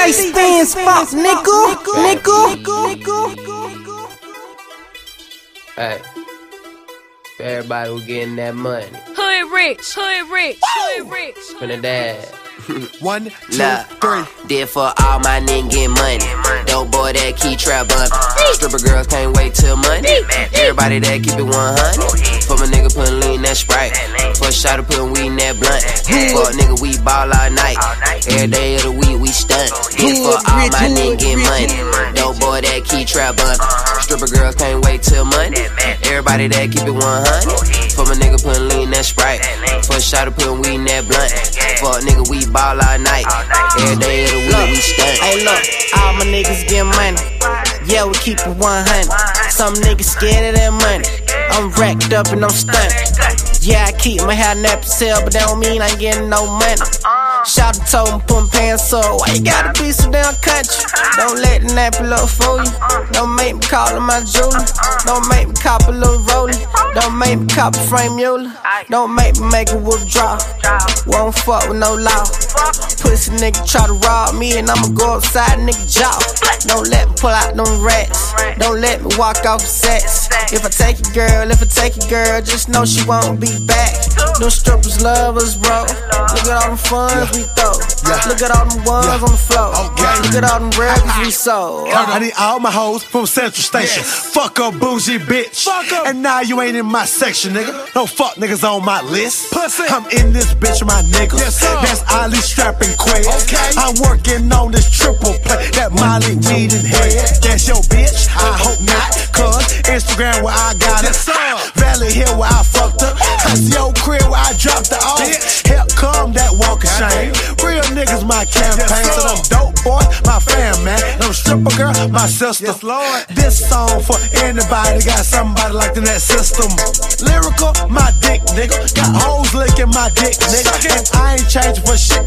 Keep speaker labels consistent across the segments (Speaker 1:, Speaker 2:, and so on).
Speaker 1: C-Spins, fuck, nickel.
Speaker 2: Hey, everybody who getting that money.
Speaker 3: Hood rich.
Speaker 2: From the dad.
Speaker 4: 1, 2, 3.
Speaker 2: Did for all my niggas get money. Dope boy that keep trap bumpin'. Stripper girls can't wait till Monday. Everybody that keep it 100. For my nigga puttin' lean that Sprite. For a shot of puttin' weed in that blunt. For a nigga we ball all night. Every day of the week we stunt. Did for all my niggas get money. Dope boy that keep trap bumpin'. Stripper girls can't wait till Monday. Everybody that keep it 100. For my nigga puttin' lean that Sprite. For a shot of puttin' weed in that blunt. For a nigga we ball all night. Every day of the week we stunt.
Speaker 1: Hey, look, all my niggas get money. Yeah, we keep it 100. Some niggas scared of that money. I'm racked up and I'm stunned. Yeah, I keep my hair nappy sale, but that don't mean I ain't getting no money. Shout and told him, put my pants up. Why you gotta be so damn country? Don't let the nappy look fool you. Don't make me call him my jeweler. Don't make me cop a little rolling. Don't make me cop a frame mule. Don't make me make a withdraw. Won't fuck with no law. Pussy nigga try to rob me and I'ma go upside nigga jaw. Don't let me pull out them rats. Don't let me walk off with sex. If I take your girl, just know she won't be back. Them strippers love us, bro. Look at all them funds we throw. Look at all them ones on the floor. Look at all them records we sold.
Speaker 4: I need all my hoes from Central Station. Fuck a bougie bitch. And now you ain't in my section, nigga. No fuck niggas on my list. I'm in this bitch with my niggas. That's Ali strapping Quay. I'm working on this triple play. That Molly weed and head. That's your bitch? I hope not. Cause Instagram where I got it. Valley Hill where I fucked up. That's your crib where I dropped the off. Help come that walk of shame. Real niggas my campaign. So them dope boys, my fam, man. Them stripper girl, my sister. This song for anybody got somebody like in that system. Lyrical, my dick, nigga. Got hoes licking my dick, nigga. And I ain't changing for shit.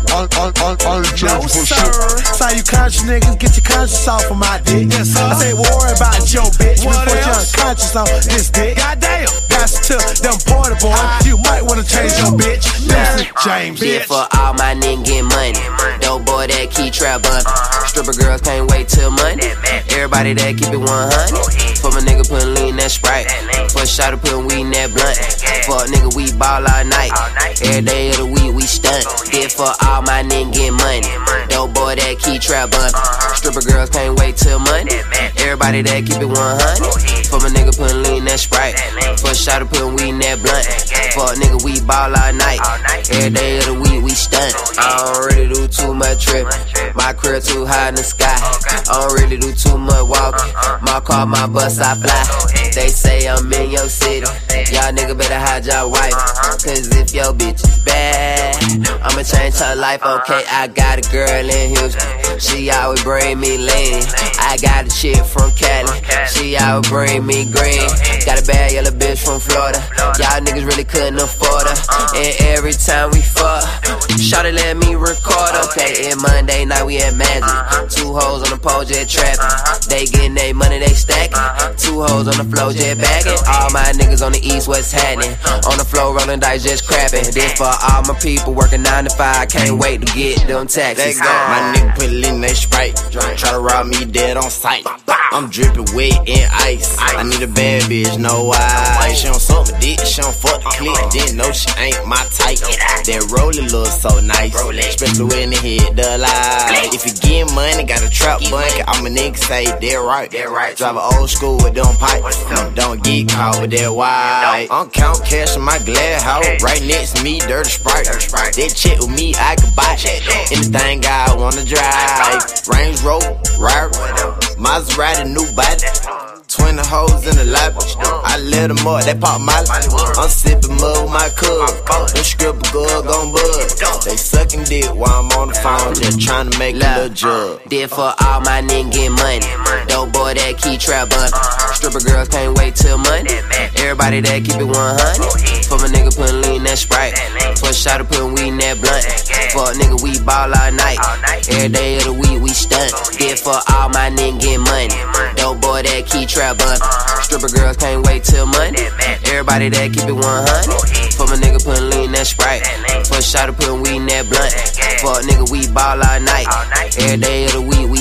Speaker 4: No, sir. So you conscious niggas, get your conscience off of my dick. I say worry about your bitch before you're unconscious on this dick. Goddamn. That's to them party boys. You might wanna change your bitch. James,
Speaker 2: bitch. For all my niggas get money. Dope boy that keep trap bumpin'. Stripper girls can't wait till Monday. Everybody that keep it 100. For my nigga puttin' lean that Sprite. For a shot of puttin' weed in that blunt. For a nigga we ball all night. Every day of the week we stunt. Did for all my niggas get money. Dope boy that keep trap bumpin'. Stripper girls can't wait till Monday. Everybody that keep it 100. For my nigga puttin' lean that Sprite. For a shot of puttin' weed in that blunt. For a nigga we ball all night. Every day of the week we stunt. I don't really do too much trippin'. My crib too high in the sky. I don't really do too much walking. My car, my bus, I fly. They say I'm in your city. Y'all nigga better hide your wife. Cause if your bitch is bad, I'ma change her life. Okay, I got a girl in Houston. She always bring me lean. I got a chick from Cali. She always bring me green. Got a bad yellow bitch from Florida. Y'all niggas really couldn't afford her. And every time we fuck, shawty let me record. Okay, and Monday night we at Magic. 2 hoes on the pole jet trapping. They getting they money, they stacking. 2 hoes on the floor jet bagging. All my niggas on the east, what's happening? On the floor rolling dice, just crapping. This for all my people working 9 to 5. Can't wait to get them taxes.
Speaker 5: My nigga put it in that Sprite. Try to rob me dead on sight. I'm dripping wet in ice. I need a bad bitch, no why. She don't suck my dick, she don't fuck the clip. Didn't know she ain't my type. That rolling look so nice. Especially when the hit the light. If you get money, got a trap bunker. I'm a nigga say that right. Drive an old school with them pipes. Don't get caught with that white. I'm count cash in my glad house. Right next to me, dirty Sprite. That chick with me, I could buy. Anything I wanna drive. Range Rover, right? Maserati, new body. 20 hoes in the lobby. I lit them up, they pop my life. I'm sipping mud with my cuz. Them scribble good gon' bud. They sucking dick while I'm on the phone, just trying to make a little jug.
Speaker 2: Did for all my niggas get money. Dope boy that keep trap bumpin'. Stripper girls can't wait till Monday. Everybody that keep it 100. For my nigga puttin' lean that Sprite. For a shot of puttin' weed in that blunt. For a nigga we ball all night. Every day of the week we stunt. Did for all my niggas get money. Dope boy that key trap bun. Stripper girls can't wait till Monday. Everybody that keep it 100. For my nigga putting lean that Sprite. For a shot of putting weed in that blunt. For a nigga we ball all night. Every day of the week we